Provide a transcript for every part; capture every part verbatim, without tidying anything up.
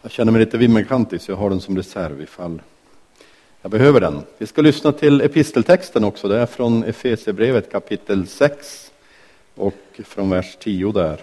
Jag känner mig lite vimmelkantig så jag har den som reserv ifall jag behöver den. Vi ska lyssna till episteltexten också. Det är från Efesierbrevet kapitel sex och från vers tio där.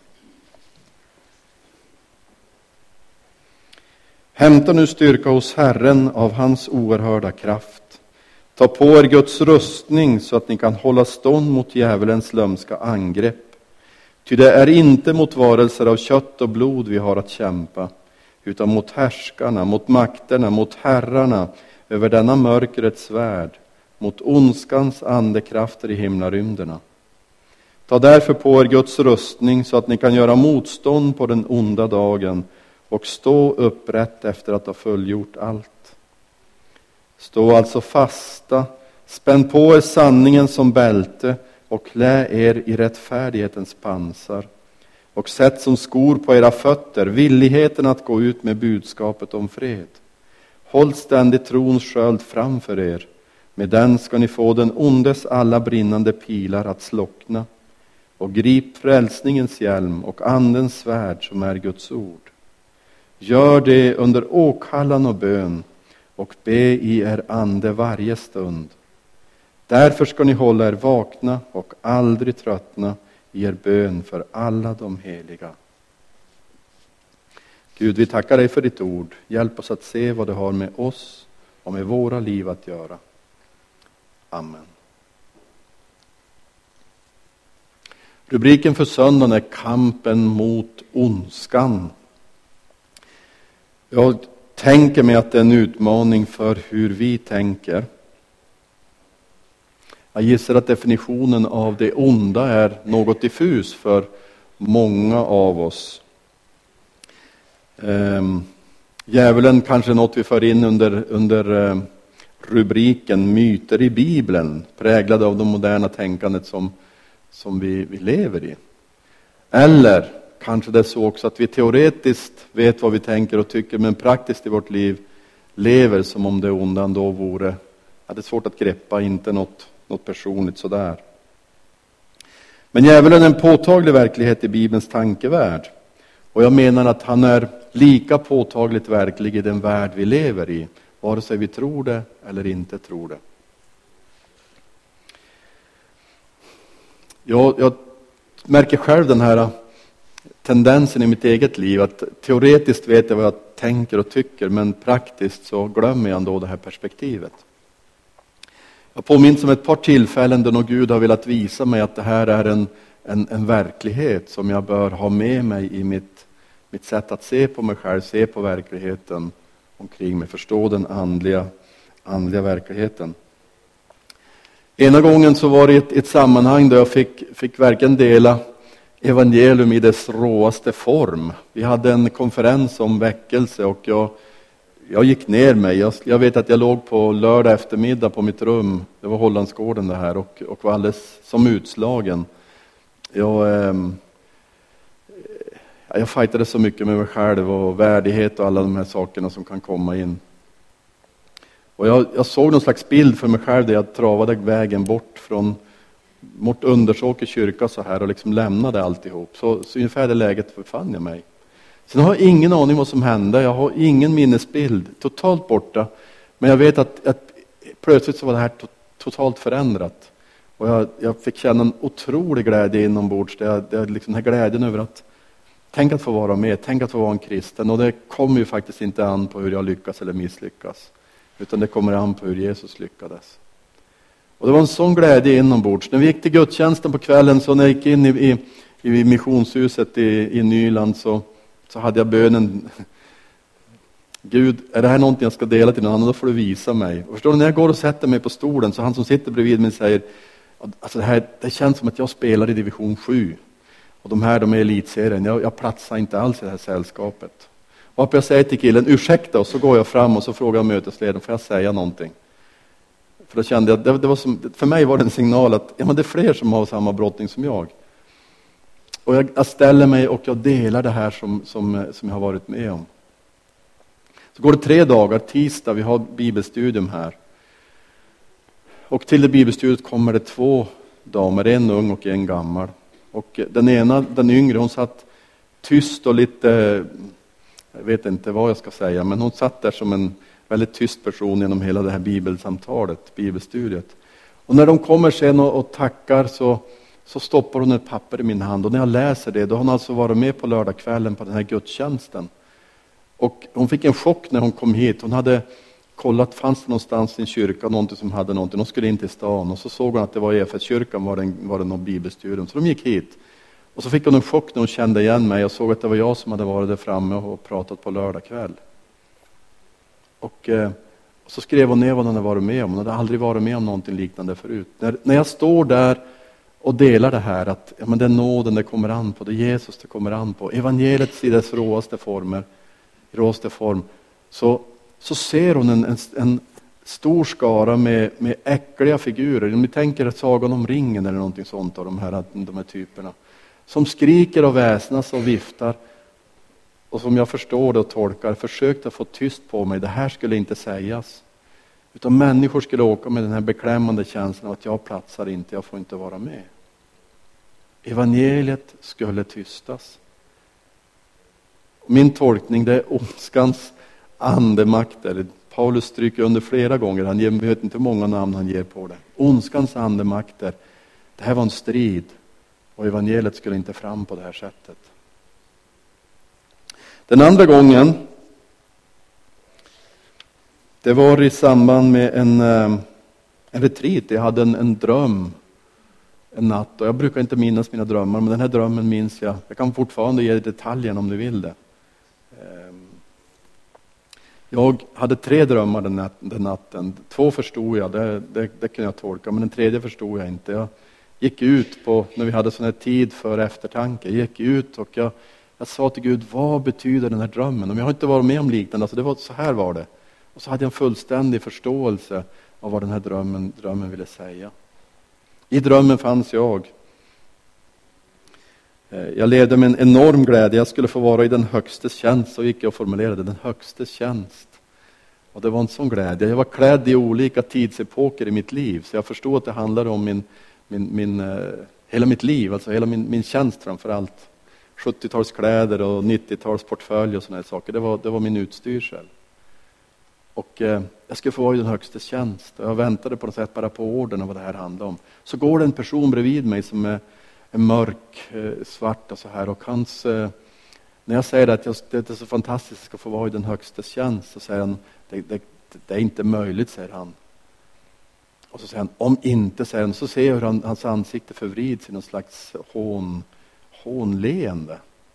Hämta nu styrka hos Herren av hans oerhörda kraft. Ta på er Guds rustning så att ni kan hålla stånd mot djävulens lömska angrepp. Ty det är inte mot varelser av kött och blod vi har att kämpa, utan mot härskarna, mot makterna, mot herrarna över denna mörkrets värld, mot ondskans andekrafter i himlarymderna. Ta därför på er Guds rustning så att ni kan göra motstånd på den onda dagen och stå upprätt efter att ha fullgjort allt. Stå alltså fasta, spänn på er sanningen som bälte och klä er i rättfärdighetens pansar. Och sätt som skor på era fötter villigheten att gå ut med budskapet om fred. Håll ständigt trons sköld framför er. Med den ska ni få den ondes alla brinnande pilar att slockna. Och grip frälsningens hjälm och andens svärd som är Guds ord. Gör det under åkallan och bön och be i er ande varje stund. Därför ska ni hålla er vakna och aldrig tröttna i er bön för alla de heliga. Gud, vi tackar dig för ditt ord. Hjälp oss att se vad det har med oss och med våra liv att göra. Amen. Rubriken för söndagen är kampen mot ondskan. Jag tänker mig att det är en utmaning för hur vi tänker. Jag gissar att definitionen av det onda är något diffus för många av oss. Ehm, djävulen kanske är något vi för in under, under eh, rubriken myter i Bibeln, präglade av det moderna tänkandet som, som vi, vi lever i. Eller kanske det är så också att vi teoretiskt vet vad vi tänker och tycker, men praktiskt i vårt liv lever som om det onda då vore, ja, det är svårt att greppa, inte något något personligt sådär. Men djävulen är en påtaglig verklighet i Bibelns tankevärld. Och jag menar att han är lika påtagligt verklig i den värld vi lever i, vare sig vi tror det eller inte tror det. Jag, jag märker själv den här tendensen i mitt eget liv att teoretiskt vet jag vad jag tänker och tycker, men praktiskt så glömmer jag ändå det här perspektivet. Jag påminns om ett par tillfällen då Gud har velat visa mig att det här är en, en, en verklighet som jag bör ha med mig i mitt, mitt sätt att se på mig själv, se på verkligheten omkring mig, förstå den andliga, andliga verkligheten. Ena gången så var det ett, ett sammanhang där jag fick, fick verkligen dela evangelium i dess råaste form. Vi hade en konferens om väckelse och jag Jag gick ner mig. Jag, jag vet att jag låg på lördag eftermiddag på mitt rum. Det var Hollandsgården det här. Och, och var alldeles som utslagen. Jag, eh, jag fightade så mycket med mig själv. Och värdighet och alla de här sakerna som kan komma in. Och jag, jag såg någon slags bild för mig själv. Där jag travade vägen bort från mot Undersåker kyrka så här. Och liksom lämnade alltihop. Så, så ungefär det läget befann jag mig. Sen har jag ingen aning vad som hände. Jag har ingen minnesbild. Totalt borta. Men jag vet att, att plötsligt så var det här to- totalt förändrat. Och jag, jag fick känna en otrolig glädje inombords. Det är, det är liksom den här glädjen över att tänk att få vara med. Tänk att få vara en kristen. Och det kommer ju faktiskt inte an på hur jag lyckas eller misslyckas. Utan det kommer an på hur Jesus lyckades. Och det var en sån glädje inombords. När vi gick till gudstjänsten på kvällen, så när jag gick in i, i, i missionshuset i, i Nyland så Så hade jag bönen, Gud, är det här någonting jag ska dela till någon annan, då får du visa mig. Och förstår du, när jag går och sätter mig på stolen så han som sitter bredvid mig säger, alltså det här, det känns som att jag spelar i division sju. Och de här, de är elitserien, jag, jag platsar inte alls i det här sällskapet. Och jag säger till killen, ursäkta, och så går jag fram och så frågar jag mötesledaren, får jag säga någonting? För då kände jag, det, det var som, för mig var det en signal att ja, men det är fler som har samma brottning som jag. Och jag, jag ställer mig och jag delar det här som, som, som jag har varit med om. Så går det tre dagar, tisdag, vi har bibelstudium här. Och till det bibelstudiet kommer det två damer, en ung och en gammal. Och den ena, den yngre, hon satt tyst och lite Jag vet inte vad jag ska säga, men hon satt där som en väldigt tyst person genom hela det här bibelsamtalet, bibelstudiet. Och när de kommer sen och, och tackar så, så stoppar hon ett papper i min hand. Och när jag läser det, då har hon alltså varit med på lördagskvällen på den här gudstjänsten. Och hon fick en chock när hon kom hit. Hon hade kollat, fanns det någonstans i en kyrka någonting som hade någonting. De skulle in till stan och så såg hon att det var i E F S-kyrkan var det, var det någon bibelstudium. Så de gick hit. Och så fick hon en chock när hon kände igen mig. Jag såg att det var jag som hade varit där framme och pratat på lördagkväll. Och, eh, och så skrev hon ner vad hon hade varit med om. Hon hade aldrig varit med om någonting liknande förut. När, när jag står där och delar det här, att ja, men det är nåden det kommer an på, det är Jesus det kommer an på. Evangeliet i dess råaste former, i råaste form. Så, så ser hon en, en, en stor skara med, med äckliga figurer. Om ni tänker Sagan om ringen eller någonting sånt av de här, de här typerna. Som skriker och väsnas och viftar. Och som jag förstår det och tolkar, försökte få tyst på mig. Det här skulle inte sägas. Utan människor skulle åka med den här beklämmande känslan av att jag platsar inte, jag får inte vara med. Evangeliet skulle tystas. Min tolkning, det är ondskans andemakter. Paulus stryker under flera gånger, han ger, vet inte hur många namn han ger på det. Ondskans andemakter. Det här var en strid. Och evangeliet skulle inte fram på det här sättet. Den andra gången, det var i samband med en, en retreat. Jag hade en, en dröm en natt. Och jag brukar inte minnas mina drömmar, men den här drömmen minns jag. Jag kan fortfarande ge detaljen om du vill det. Jag hade tre drömmar den, nat- den natten. Två förstod jag, det, det, det kunde jag tolka. Men den tredje förstod jag inte. Jag gick ut på, när vi hade sån här tid för eftertanke. Jag gick ut och jag, jag sa till Gud, vad betyder den här drömmen? Om jag har inte varit med om liknande, alltså det var, så här var det. Och så hade jag en fullständig förståelse av vad den här drömmen, drömmen ville säga. I drömmen fanns jag. Jag levde med en enorm glädje. Jag skulle få vara i den högstes tjänst. Så gick jag och formulerade den högstes tjänst. Och det var en sån glädje. Jag var klädd i olika tidsepoker i mitt liv. Så jag förstod att det handlade om min, min, min, hela mitt liv. Alltså hela min, min tjänst framför allt. sjuttiotalskläder och nittiotalsportfölj och såna här saker. Det var, det var min utstyrsel. Och eh, jag skulle få vara i den högstes tjänst. Och jag väntade på något sätt bara på orden och vad det här handlade om. Så går det en person bredvid mig som är är mörk, eh, svart och så här. Och hans, eh, när jag säger att jag, det är så fantastiskt att jag ska få vara i den högstes tjänst, så säger han, det, det, det är inte möjligt, säger han. Och så säger han, om inte, säger han, så ser jag hur han, hans ansikte förvrids i någon slags hån, hånleende.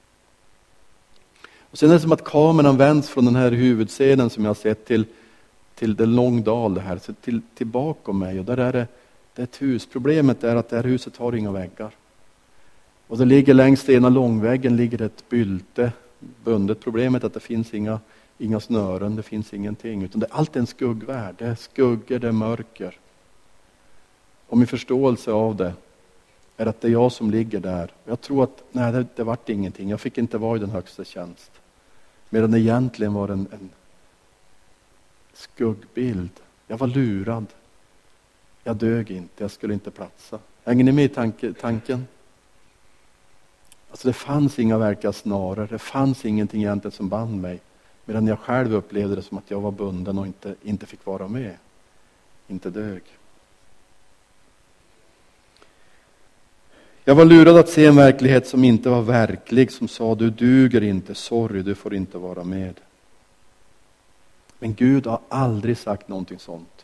Och sen är det som att kameran vänds från den här huvudscenen som jag har sett till, till det långdal, det här, så till, till bakom mig. Och där är det, det är ett hus. Problemet är att det här huset har inga väggar. Och det ligger längs ena långväggen ligger ett bylte bundet. Problemet är att det finns inga, inga snören, det finns ingenting. Utan det är alltid en skuggvärld, det är skuggor, det är mörker. Och min förståelse av det är att det är jag som ligger där. Jag tror att nej, det, det vart ingenting, jag fick inte vara i den högsta tjänst. Medan det egentligen var en, en skuggbild. Jag var lurad. Jag dög inte, jag skulle inte platsa. Hänger ni med i tanke, tanken? Alltså det fanns inga verkliga snarare, det fanns ingenting egentligen som band mig. Medan jag själv upplevde det som att jag var bunden och inte, inte fick vara med. Inte dög. Jag var lurad att se en verklighet som inte var verklig, som sa du duger inte, sorry, du får inte vara med. Men Gud har aldrig sagt någonting sånt.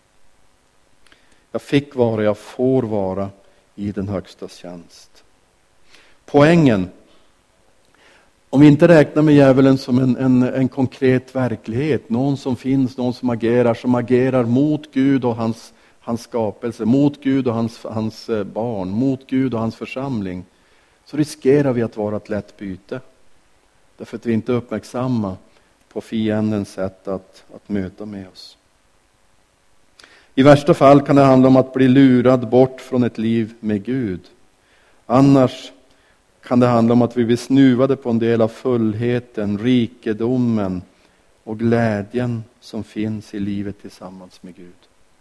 Jag fick vara, jag får vara i den högstas tjänst. Poängen, om vi inte räknar med djävulen som en, en, en konkret verklighet, någon som finns, någon som agerar, som agerar mot Gud och hans, hans skapelse, mot Gud och hans, hans barn, mot Gud och hans församling, så riskerar vi att vara ett lätt byte. Därför att vi inte är uppmärksamma på fiendens sätt att, att möta med oss. I värsta fall kan det handla om att bli lurad bort från ett liv med Gud. Annars kan det handla om att vi blir snuvade på en del av fullheten, rikedomen och glädjen som finns i livet tillsammans med Gud.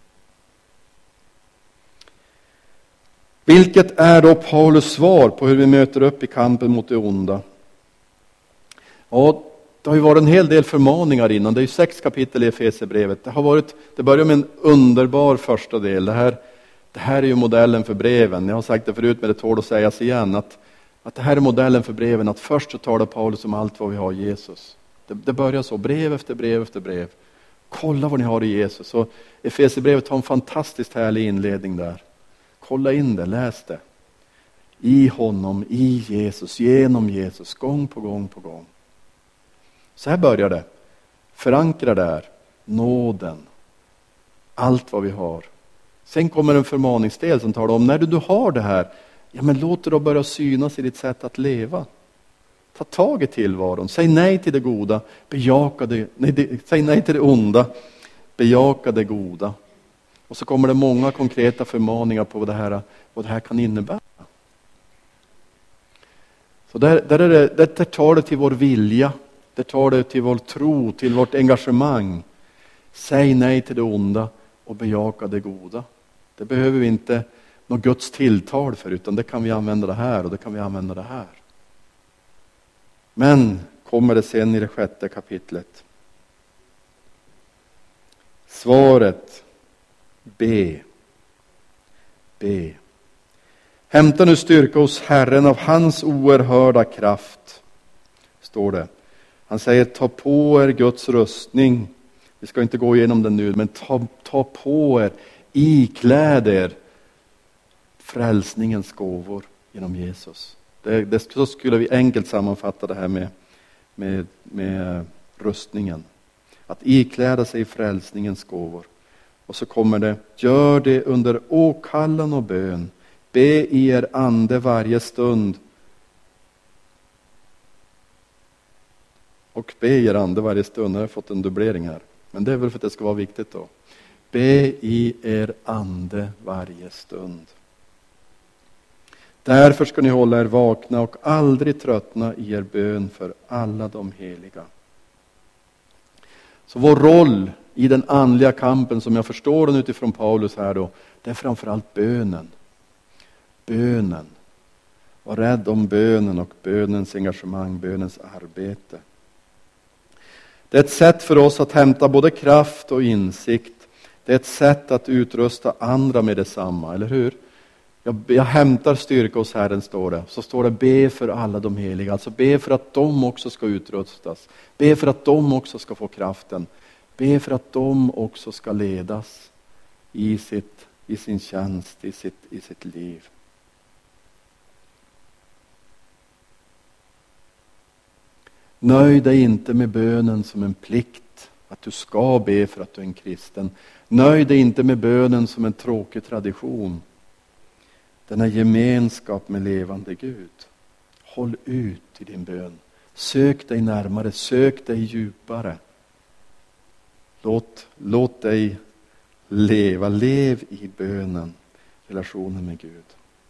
Vilket är då Paulus svar på hur vi möter upp i kampen mot det onda? Ja, Det har ju varit en hel del förmaningar innan. Det är ju sex kapitel i Efesierbrevet. Det har varit, det börjar med en underbar första del. Det här, det här är ju modellen för breven. Jag har sagt det förut, men det tål att sägas igen. Att, att det här är modellen för breven. Att först så talar Paulus om allt vad vi har i Jesus. Det, det börjar så, brev efter brev efter brev. Kolla vad ni har i Jesus. Och Efesierbrevet har en fantastiskt härlig inledning där. Kolla in det, läs det. I honom, i Jesus, genom Jesus, gång på gång på gång. Så här börjar det. Förankra där, nåden, allt vad vi har. Sen kommer en förmaningsdel som talar om när du, du har det här, ja men låt det då börja synas i ditt sätt att leva. Ta tag i tillvaron, säg nej till det goda, bejaka det, nej, det, säg nej till det onda, bejaka det goda. Och så kommer det många konkreta förmaningar på vad det här, vad det här kan innebära. Så där, där, är det, där tar det till vår vilja, där tar det till vår tro, till vårt engagemang. Säg nej till det onda och bejaka det goda. Det behöver vi inte något Guds tilltal för, utan det kan vi använda det här och det kan vi använda det här. Men kommer det sen i det sjätte kapitlet. Svaret, be. Be. Hämta nu styrka hos Herren av hans oerhörda kraft, står det. Han säger, ta på er Guds rustning. Vi ska inte gå igenom den nu, men ta, ta på er, ikläd er frälsningens gåvor genom Jesus. Det, det, så skulle vi enkelt sammanfatta det här med, med, med rustningen. Att ikläda sig frälsningens gåvor. Och så kommer det, gör det under åkallan och bön. Be i er ande varje stund. Och be i er ande varje stund. Jag har fått en dubblering här. Men det är väl för att det ska vara viktigt då. Be i er ande varje stund. Därför ska ni hålla er vakna och aldrig tröttna i er bön för alla de heliga. Så vår roll i den andliga kampen, som jag förstår den utifrån Paulus här då, det är framförallt bönen. Bönen. Var rädd om bönen och bönens engagemang, bönens arbete. Det är ett sätt för oss att hämta både kraft och insikt. Det är ett sätt att utrusta andra med detsamma, eller hur? Jag, jag hämtar styrka hos Herren, står det. Så står det, be för alla de heliga. Alltså be för att de också ska utrustas. Be för att de också ska få kraften. Be för att de också ska ledas i, sitt, i sin tjänst, i sitt, i sitt liv. Nöj dig inte med bönen som en plikt, att du ska be för att du är en kristen. Nöj dig inte med bönen som en tråkig tradition. Den är gemenskap med levande Gud. Håll ut i din bön. Sök dig närmare, sök dig djupare. Låt, låt dig leva, lev i bönen, relationen med Gud.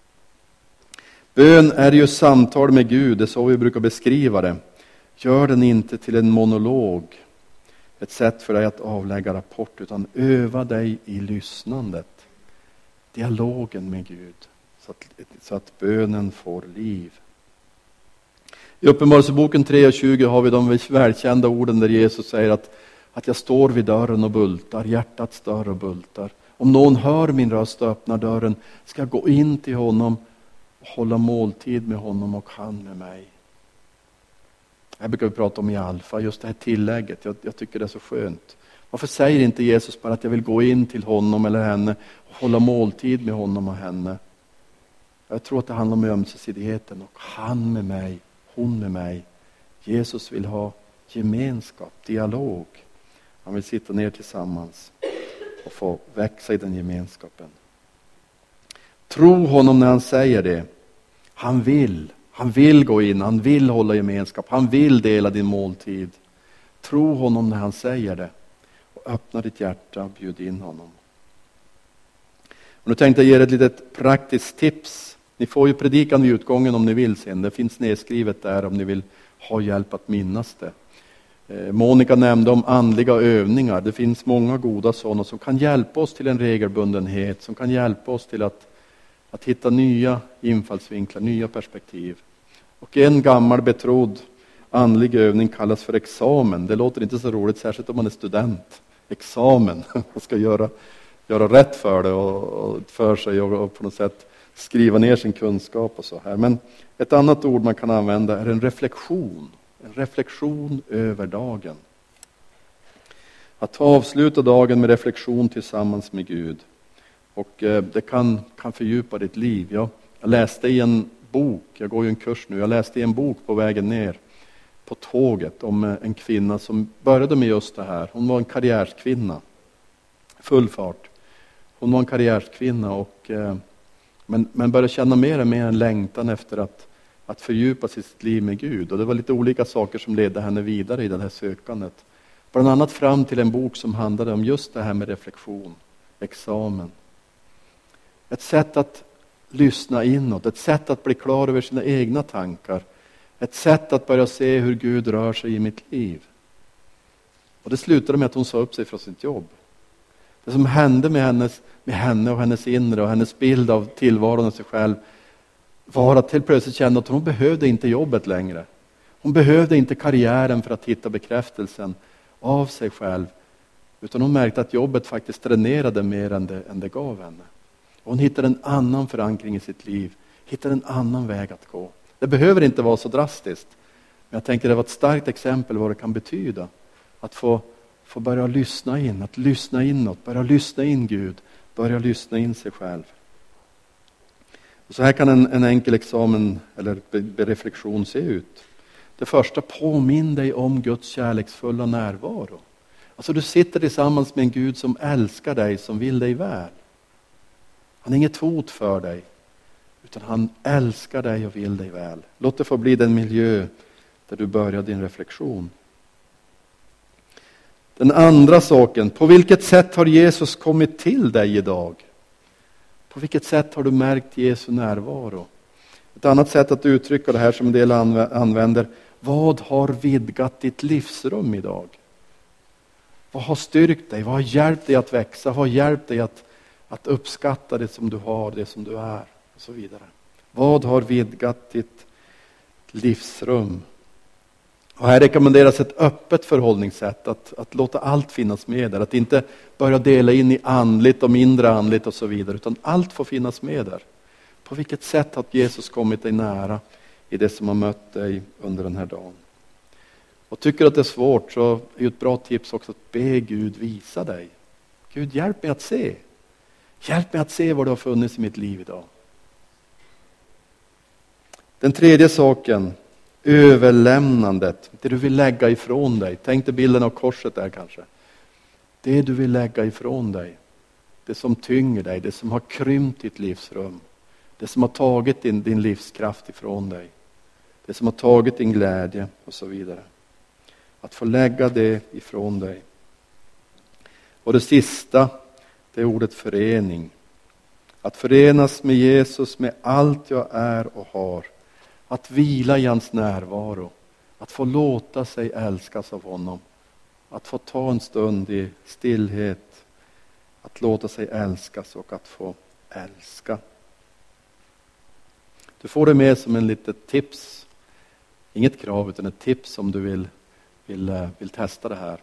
Bön är ju samtal med Gud, det är så vi brukar beskriva det. Gör den inte till en monolog, ett sätt för dig att avlägga rapport, utan öva dig i lyssnandet, dialogen med Gud, så att, så att bönen får liv. I Uppenbarelseboken tre och tjugo har vi de välkända orden där Jesus säger att, att jag står vid dörren och bultar, hjärtats dörr och bultar. Om någon hör min röst och öppnar dörren, ska jag gå in till honom och hålla måltid med honom och han med mig. Jag brukar vi prata om i Alfa, just det här tillägget. Jag, jag tycker det är så skönt. Varför säger inte Jesus bara att jag vill gå in till honom eller henne och hålla måltid med honom och henne? Jag tror att det handlar om ömsesidigheten, och han med mig, hon med mig. Jesus vill ha gemenskap, dialog. Han vill sitta ner tillsammans och få växa i den gemenskapen. Tro honom när han säger det. Han vill. Han vill gå in, han vill hålla gemenskap, han vill dela din måltid. Tro honom när han säger det. Och öppna ditt hjärta och bjud in honom. Och nu tänkte jag ge er ett litet praktiskt tips. Ni får ju predikan vid utgången om ni vill sen. Det finns nedskrivet där om ni vill ha hjälp att minnas det. Eh, Monica nämnde om andliga övningar. Det finns många goda sådana som kan hjälpa oss till en regelbundenhet. Som kan hjälpa oss till att, att hitta nya infallsvinklar, nya perspektiv. Och en gammal betrodd andlig övning kallas för examen. Det låter inte så roligt, särskilt om man är student. Examen, man ska göra, göra rätt för det och, och för sig och, och på något sätt skriva ner sin kunskap och så här. Men ett annat ord man kan använda är en reflektion. En reflektion över dagen. Att avsluta dagen med reflektion tillsammans med Gud. Och eh, det kan, kan fördjupa ditt liv. Jag, jag läste i en bok, jag går ju en kurs nu, jag läste i en bok på vägen ner på tåget om eh, en kvinna som började med just det här. Hon var en karriärskvinna. Full fart. Hon var en karriärskvinna och eh, men, men började känna mer och mer en längtan efter att, att fördjupa sitt liv med Gud. Och det var lite olika saker som ledde henne vidare i det här sökandet. Bland annat fram till en bok som handlade om just det här med reflektion, examen. Ett sätt att lyssna inåt, ett sätt att bli klar över sina egna tankar. Ett sätt att börja se hur Gud rör sig i mitt liv. Och det slutade med att hon sa upp sig från sitt jobb. Det som hände med, hennes, med henne och hennes inre och hennes bild av tillvaron och sig själv var att helt plötsligt kände att hon behövde inte jobbet längre. Hon behövde inte karriären för att hitta bekräftelsen av sig själv. Utan hon märkte att jobbet faktiskt dränerade mer än det, än det gav henne. Och hon hittade en annan förankring i sitt liv. Hittade en annan väg att gå. Det behöver inte vara så drastiskt. Men jag tänker det var ett starkt exempel vad det kan betyda. Att få, få börja lyssna in. Att lyssna inåt. Börja lyssna in Gud. Börja lyssna in sig själv. Och så här kan en, en enkel examen eller be, be reflektion se ut. Det första, påminn dig om Guds kärleksfulla närvaro. Alltså du sitter tillsammans med en Gud som älskar dig, som vill dig väl. Han är inget hot för dig, utan han älskar dig och vill dig väl. Låt det få bli den miljö där du börjar din reflektion. Den andra saken, på vilket sätt har Jesus kommit till dig idag? På vilket sätt har du märkt Jesu närvaro? Ett annat sätt att uttrycka det här som en del använder, vad har vidgat ditt livsrum idag? Vad har styrkt dig? Vad har hjälpt dig att växa? Vad har hjälpt dig att, att uppskatta det som du har, det som du är? Och så vidare. Vad har vidgat ditt livsrum? Och här rekommenderas ett öppet förhållningssätt. Att, att låta allt finnas med där. Att inte börja dela in i andligt och mindre andligt och så vidare. Utan allt får finnas med där. På vilket sätt har Jesus kommit dig nära i det som har mött dig under den här dagen? Och tycker att det är svårt så är det ett bra tips också att be Gud visa dig. Gud, hjälp mig att se. Hjälp mig att se vad det har funnits i mitt liv idag. Den tredje saken, överlämnandet. Det du vill lägga ifrån dig. Tänk dig bilden av korset där kanske. Det du vill lägga ifrån dig. Det som tynger dig, det som har krympt ditt livsrum. Det som har tagit din, din livskraft ifrån dig. Det som har tagit din glädje och så vidare. Att få lägga det ifrån dig. Och det sista, det är ordet förening. Att förenas med Jesus med allt jag är och har. Att vila i hans närvaro. Att få låta sig älskas av honom. Att få ta en stund i stillhet. Att låta sig älskas och att få älska. Du får det med som en litet tips. Inget krav utan ett tips om du vill, vill, vill testa det här.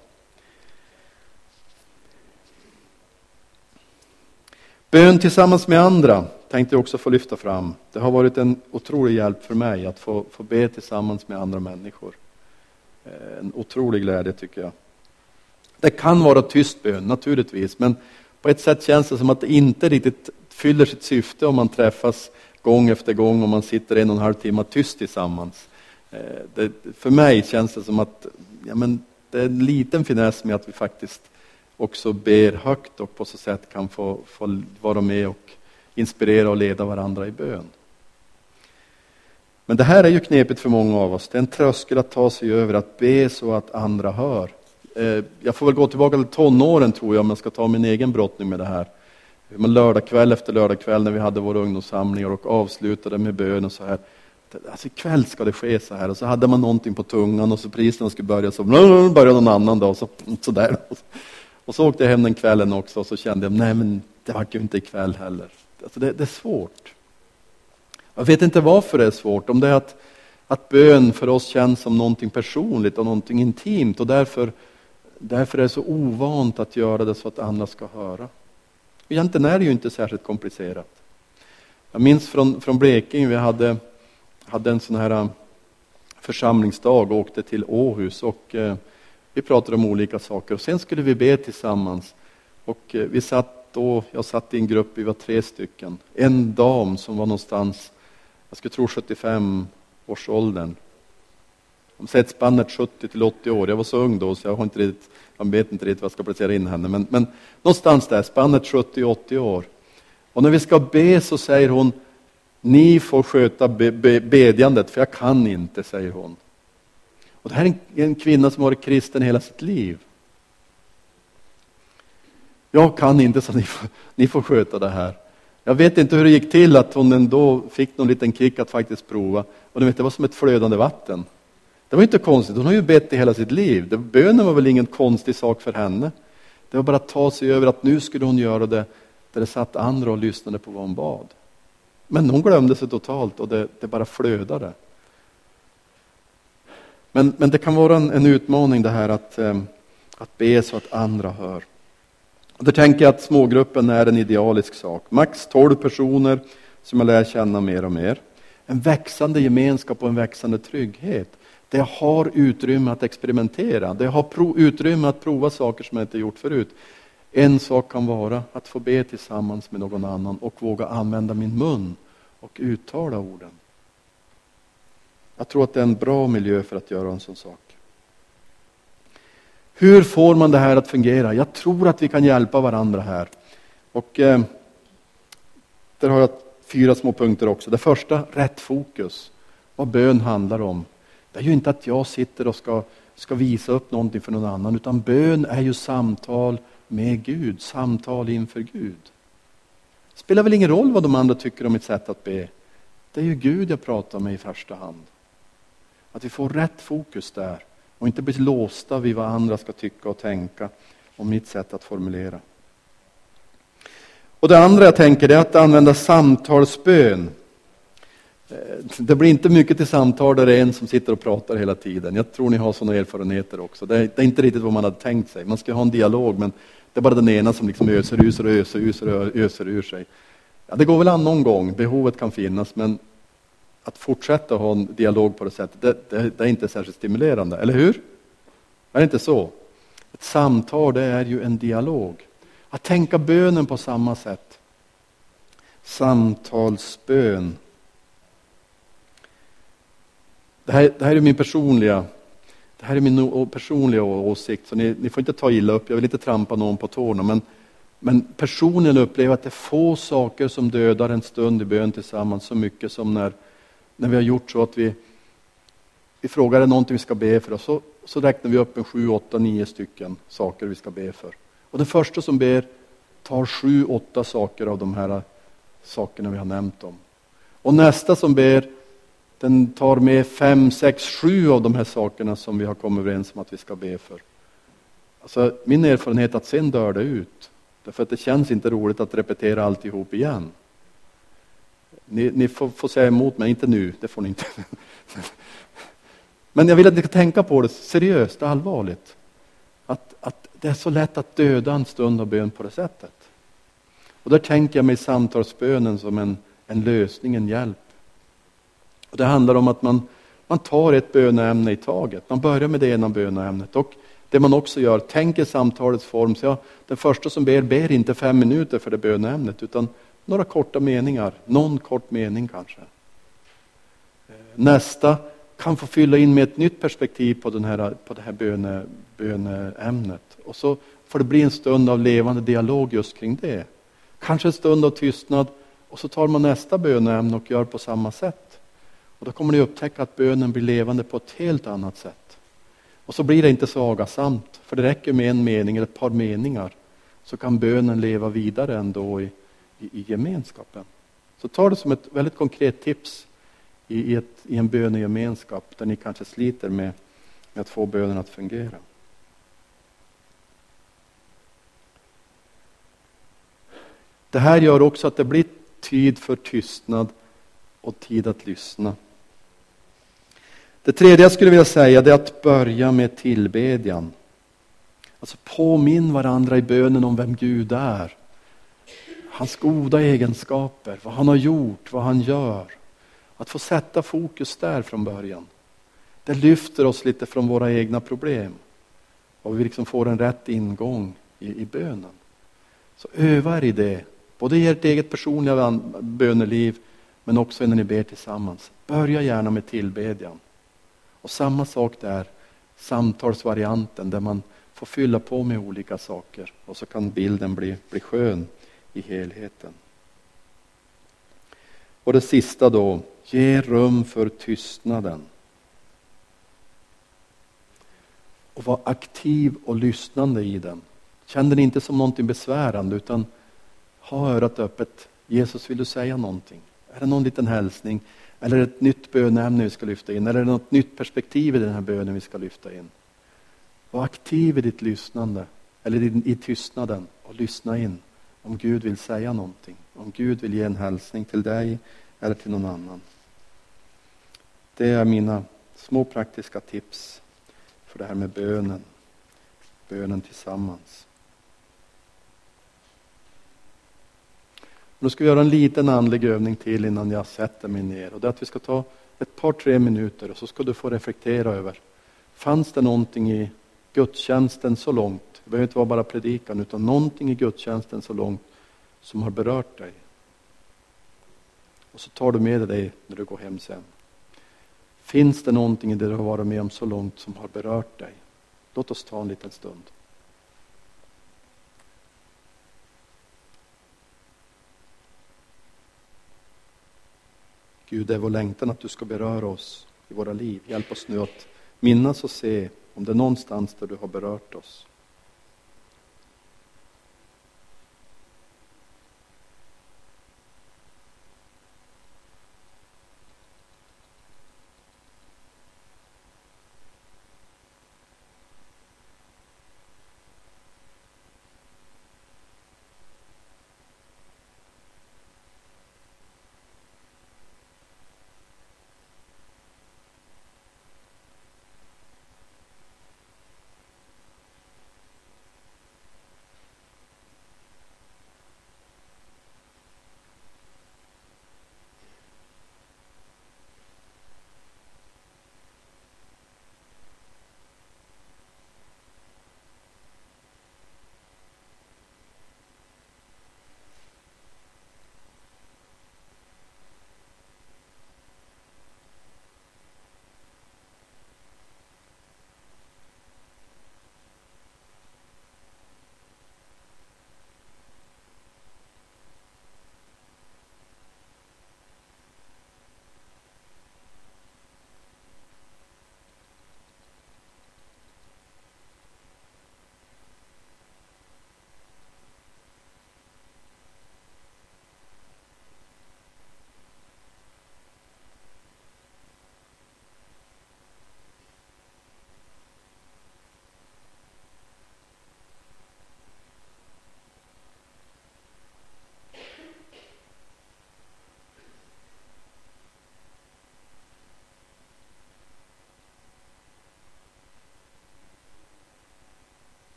Bön tillsammans med andra tänkte jag också få lyfta fram. Det har varit en otrolig hjälp för mig att få, få be tillsammans med andra människor. En otrolig glädje tycker jag. Det kan vara tyst bön naturligtvis, men på ett sätt känns det som att det inte riktigt fyller sitt syfte om man träffas gång efter gång och man sitter en och en halv timme tyst tillsammans. Det, för mig känns det som att ja, men det är en liten finess med att vi faktiskt också ber högt och på så sätt kan få, få vara med och inspirera och leda varandra i bön. Men det här är ju knepigt för många av oss. Det är en tröskel att ta sig över, att be så att andra hör. Jag får väl gå tillbaka till tonåren tror jag om jag ska ta min egen brottning med det här. Men lördag kväll efter lördag kväll när vi hade våra ungdomssamlingar och avslutade med bön och så här. Alltså ikväll ska det ske så här. Och så hade man någonting på tungan och så prisen skulle börja så började någon annan dag. Så, så där. Och så åkte jag hem den kvällen också och så kände jag, nej men det var ju inte ikväll heller. Alltså det, det är svårt. Jag vet inte varför det är svårt. Om det är att, Att bön för oss känns som någonting personligt och någonting intimt. Och därför, därför är det så ovant att göra det så att andra ska höra. Egentligen är det ju inte särskilt komplicerat. Jag minns från, från Blekinge, vi hade, hade en sån här församlingsdag och åkte till Åhus. Och eh, vi pratade om olika saker. Och sen skulle vi be tillsammans. Och eh, vi satt då, jag satt i en grupp, vi var tre stycken. En dam som var någonstans, jag skulle tro sjuttiofem års åldern. De sett spannet sjuttio till åttio år. Jag var så ung då så jag har inte riktigt, jag vet inte riktigt vad jag ska placera in henne. Men, men någonstans där, spannet sjuttio åttio år. Och när vi ska be så säger hon, ni får sköta be, be, bedjandet för jag kan inte, säger hon. Och det här är en, en kvinna som har varit kristen hela sitt liv. Jag kan inte, så ni får, ni får sköta det här. Jag vet inte hur det gick till att hon ändå fick någon liten kick att faktiskt prova. Och du vet, det var som ett flödande vatten. Det var inte konstigt, hon har ju bett i hela sitt liv. Det, bönen var väl ingen konstig sak för henne. Det var bara att ta sig över att nu skulle hon göra det där det satt andra och lyssnade på vad hon bad. Men hon glömde sig totalt och det, det bara flödade. Men, men det kan vara en, en utmaning det här att, eh, att be så att andra hör. Och där tänker jag att smågruppen är en idealisk sak. Max tolv personer som jag lär känna mer och mer. En växande gemenskap och en växande trygghet. Det har utrymme att experimentera. Det har pro- utrymme att prova saker som jag inte gjort förut. En sak kan vara att få be tillsammans med någon annan och våga använda min mun och uttala orden. Jag tror att det är en bra miljö för att göra en sån sak. Hur får man det här att fungera? Jag tror att vi kan hjälpa varandra här. Och eh, där har jag fyra små punkter också. Det första, rätt fokus. Vad bön handlar om. Det är ju inte att jag sitter och ska, ska visa upp någonting för någon annan. Utan bön är ju samtal med Gud. Samtal inför Gud. Det spelar väl ingen roll vad de andra tycker om mitt sätt att be. Det är ju Gud jag pratar med i första hand. Att vi får rätt fokus där. Och inte bli låsta vid vad andra ska tycka och tänka om mitt sätt att formulera. Och det andra jag tänker är att använda samtalsbön. Det blir inte mycket till samtal där det är en som sitter och pratar hela tiden. Jag tror ni har sådana erfarenheter också. Det är, det är inte riktigt vad man hade tänkt sig. Man ska ha en dialog, men det är bara den ena som liksom öser ur sig och öser ur sig och öser ur sig. Ja, det går väl an någon gång. Behovet kan finnas, men att fortsätta ha en dialog på det sättet, det, det, det är inte särskilt stimulerande. Eller hur? Är det inte så? Ett samtal, det är ju en dialog. Att tänka bönen på samma sätt. Samtalsbön. Det här, det här är min personliga det här är min personliga åsikt, så ni, ni får inte ta illa upp. Jag vill inte trampa någon på tårna, men, men personligen upplever att det är få saker som dödar en stund i bön tillsammans så mycket som när, när vi har gjort så att vi, vi frågar är det någonting vi ska be för, och så, så räknar vi upp en sju, åtta, nio stycken saker vi ska be för. Och den första som ber tar sju, åtta saker av de här sakerna vi har nämnt om. Och nästa som ber, den tar med fem, sex, sju av de här sakerna som vi har kommit överens om att vi ska be för. Alltså min erfarenhet är att sen dör det ut. Därför att det känns inte roligt att repetera alltihop igen. Ni, ni får, får säga emot mig, inte nu, det får ni inte. Men jag vill att ni ska tänka på det seriöst, allvarligt. Att, att det är så lätt att döda en stund av bön på det sättet. Och där tänker jag mig samtalsbönen som en, en lösning, en hjälp. Och det handlar om att man, man tar ett böneämne i taget. Man börjar med det ena böneämnet. Och det man också gör, tänker samtalets form. Så ja, den första som ber, ber inte fem minuter för det böneämnet. Utan några korta meningar. Någon kort mening kanske. Nästa kan få fylla in med ett nytt perspektiv på, den här, på det här böne, böneämnet. Och så får det bli en stund av levande dialog just kring det. Kanske en stund av tystnad. Och så tar man nästa böneämne och gör på samma sätt. Och då kommer ni upptäcka att bönen blir levande på ett helt annat sätt. Och så blir det inte så agasamt. För det räcker med en mening eller ett par meningar. Så kan bönen leva vidare ändå i, i, i gemenskapen. Så ta det som ett väldigt konkret tips i, i, ett, i en bönegemenskap. Där ni kanske sliter med, med att få bönen att fungera. Det här gör också att det blir tid för tystnad och tid att lyssna. Det tredje jag skulle vilja säga är att börja med tillbedjan. Alltså påminn varandra i bönen om vem Gud är. Hans goda egenskaper, vad han har gjort, vad han gör. Att få sätta fokus där från början. Det lyfter oss lite från våra egna problem. Och vi liksom får en rätt ingång i, i bönen. Så öva er i det. Både i ert eget personliga böneliv, men också när ni ber tillsammans. Börja gärna med tillbedjan. Och samma sak där, samtalsvarianten där man får fylla på med olika saker. Och så kan bilden bli, bli skön i helheten. Och det sista då, ge rum för tystnaden. Och var aktiv och lyssnande i den. Känn den inte som någonting besvärande, utan ha örat öppet. Jesus, vill du säga någonting? Är det någon liten hälsning? Eller ett nytt bönämne vi ska lyfta in? Eller är det något nytt perspektiv i den här bönen vi ska lyfta in? Var aktiv i ditt lyssnande. Eller i, i tystnaden. Och lyssna in. Om Gud vill säga någonting. Om Gud vill ge en hälsning till dig eller till någon annan. Det är mina små praktiska tips för det här med bönen. Bönen tillsammans. Nu ska vi göra en liten andlig övning till innan jag sätter mig ner. Och det är att vi ska ta ett par, tre minuter och så ska du få reflektera över. Fanns det någonting i gudstjänsten så långt? Det behöver inte vara bara predikan, utan någonting i gudstjänsten så långt som har berört dig. Och så tar du med dig när du går hem sen. Finns det någonting i det du har varit med om så långt som har berört dig? Låt oss ta en liten stund. Gud, det är vår längtan att du ska beröra oss i våra liv. Hjälp oss nu att minnas och se om det är någonstans där du har berört oss.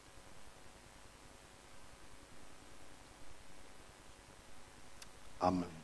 Amen.